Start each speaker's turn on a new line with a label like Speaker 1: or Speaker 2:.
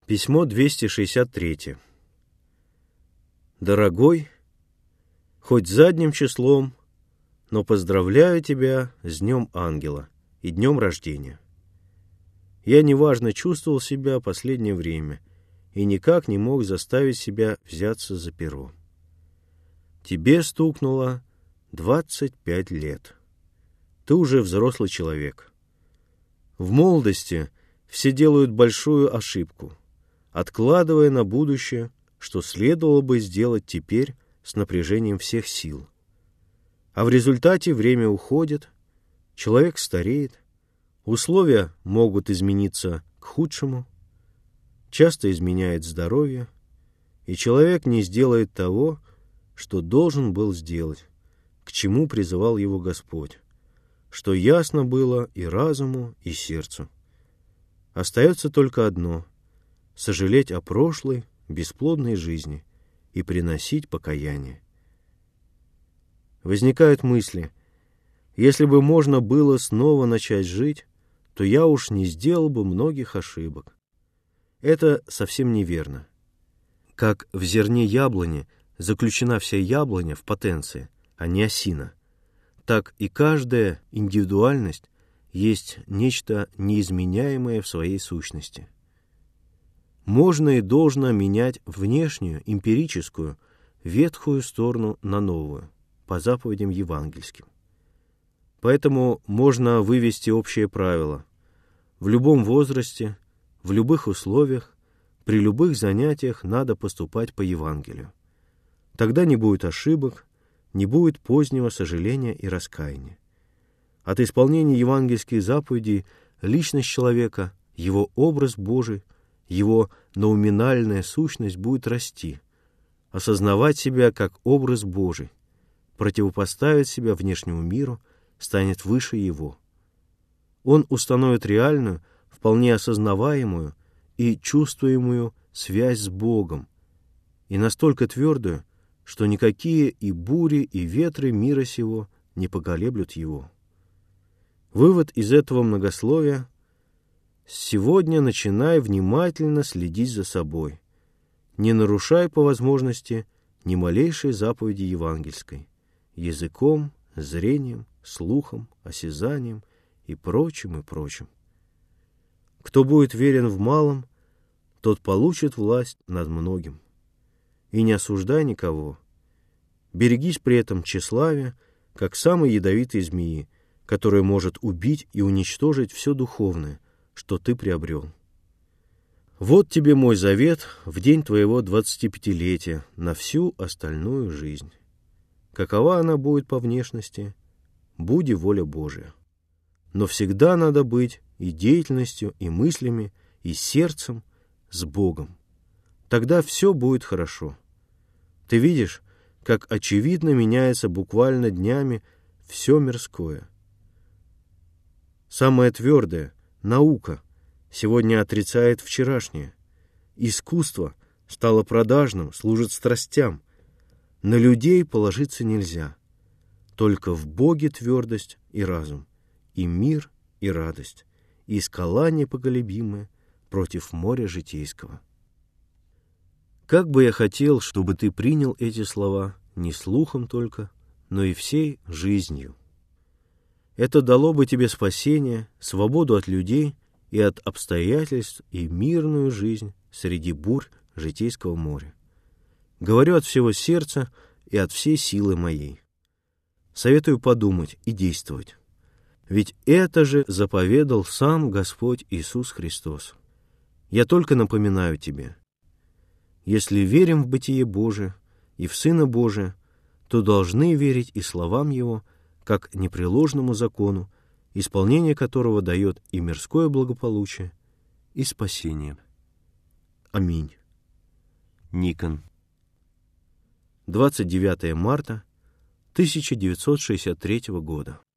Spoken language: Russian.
Speaker 1: Письмо 263. Дорогой, хоть задним числом, но поздравляю тебя с Днем Ангела и днем рождения. Я неважно чувствовал себя последнее время и никак не мог заставить себя взяться за перо. Тебе стукнуло 25 лет. Ты уже взрослый человек. В молодости все делают большую ошибку, откладывая на будущее, что следовало бы сделать теперь с напряжением всех сил. А в результате время уходит, человек стареет, условия могут измениться к худшему, часто изменяет здоровье, и человек не сделает того, что должен был сделать, к чему призывал его Господь, что ясно было и разуму, и сердцу. Остается только одно — сожалеть о прошлой, бесплодной жизни и приносить покаяние. Возникают мысли: если бы можно было снова начать жить, то я уж не сделал бы многих ошибок. Это совсем неверно. Как в зерне яблони заключена вся яблоня в потенции, а не осина, так и каждая индивидуальность есть нечто неизменяемое в своей сущности. Можно и должно менять внешнюю, эмпирическую, ветхую сторону на новую, по заповедям евангельским. Поэтому можно вывести общее правило: в любом возрасте, в любых условиях, при любых занятиях надо поступать по Евангелию. Тогда не будет ошибок, не будет позднего сожаления и раскаяния. От исполнения евангельских заповедей личность человека, его образ Божий, его ноуминальная сущность будет расти, осознавать себя как образ Божий, противопоставить себя внешнему миру, станет выше его. Он установит реальную, вполне осознаваемую и чувствуемую связь с Богом, и настолько твердую, что никакие и бури, и ветры мира сего не поколеблют его. Вывод из этого многословия: сегодня начинай внимательно следить за собой, не нарушай по возможности ни малейшей заповеди евангельской, языком, зрением, слухом, осязанием и прочим, и прочим. Кто будет верен в малом, тот получит власть над многим. И не осуждай никого. Берегись при этом тщеславия, как самой ядовитой змеи, которая может убить и уничтожить все духовное, что ты приобрел. Вот тебе мой завет в день твоего 25-летия на всю остальную жизнь. Какова она будет по внешности, буди воля Божия. Но всегда надо быть и деятельностью, и мыслями, и сердцем с Богом. Тогда все будет хорошо. Ты видишь, как очевидно меняется буквально днями все мирское. Самое твердое — наука — сегодня отрицает вчерашнее. Искусство стало продажным, служит страстям. На людей положиться нельзя. Только в Боге твердость и разум, и мир, и радость, и скала непоколебимая против моря житейского. Как бы я хотел, чтобы ты принял эти слова не слухом только, но и всей жизнью. Это дало бы тебе спасение, свободу от людей и от обстоятельств и мирную жизнь среди бурь житейского моря. Говорю от всего сердца и от всей силы моей. Советую подумать и действовать. Ведь это же заповедал сам Господь Иисус Христос. Я только напоминаю тебе: если верим в бытие Божие и в Сына Божия, то должны верить и словам Его, как непреложному закону, исполнение которого дает и мирское благополучие, и спасение. Аминь. Никон. 29 марта 1963 года.